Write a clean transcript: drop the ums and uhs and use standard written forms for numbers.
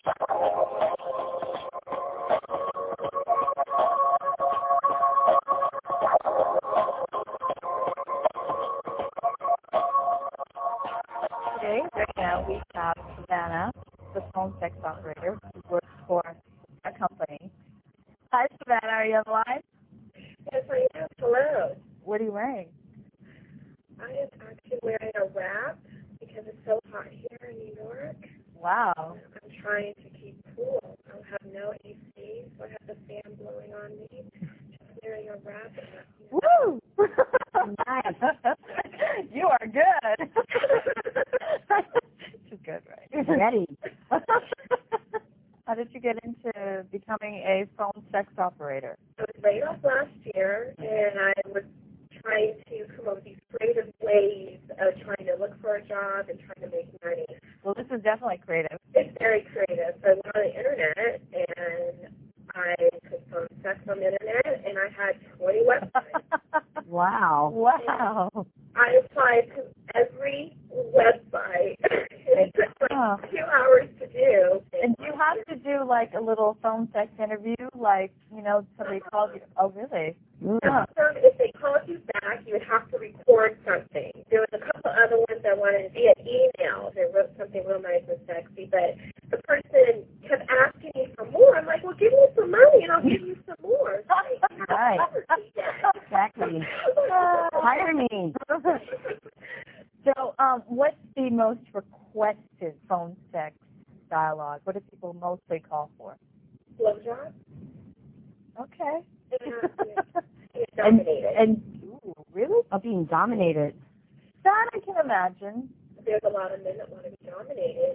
Today, right now, we have Savannah, the phone sex operator who works for a company. Hi, Savannah. Are you on the line? Yes, I am. Hello. What are you wearing? I am actually wearing a wrap because it's so hot here in New York. Wow. I'm trying to keep cool. I have no AC, so I have the fan blowing on me. Just wearing a wrap. Woo! Nice. You are good. She's good, right? Ready. How did you get into becoming a phone sex operator? I was laid off last year, and I was trying to come up with these creative ways of trying to look for a job and trying to make money. Well, this is definitely creative. It's very creative. So I went on the internet, and I put phone sex on the internet, and I had 20 websites. Wow. Wow. I applied to every website. It took like 2 hours to do. And you have to do like a little phone sex interview, like, you know, somebody calls you. Oh, really? Yeah. So if they called you back, you would have to record something. There was a couple other ones I wanted via email. They wrote something real nice and sexy, but the person kept asking me for more. I'm like, well, give me some money and I'll give you some more. Right. Exactly. Hire me. So, what's the most requested phone sex dialogue? What do people mostly call for? Blowjob. Okay. Dominated. And ooh, really? Of being dominated. That I can imagine. There's a lot of men that want to be dominated,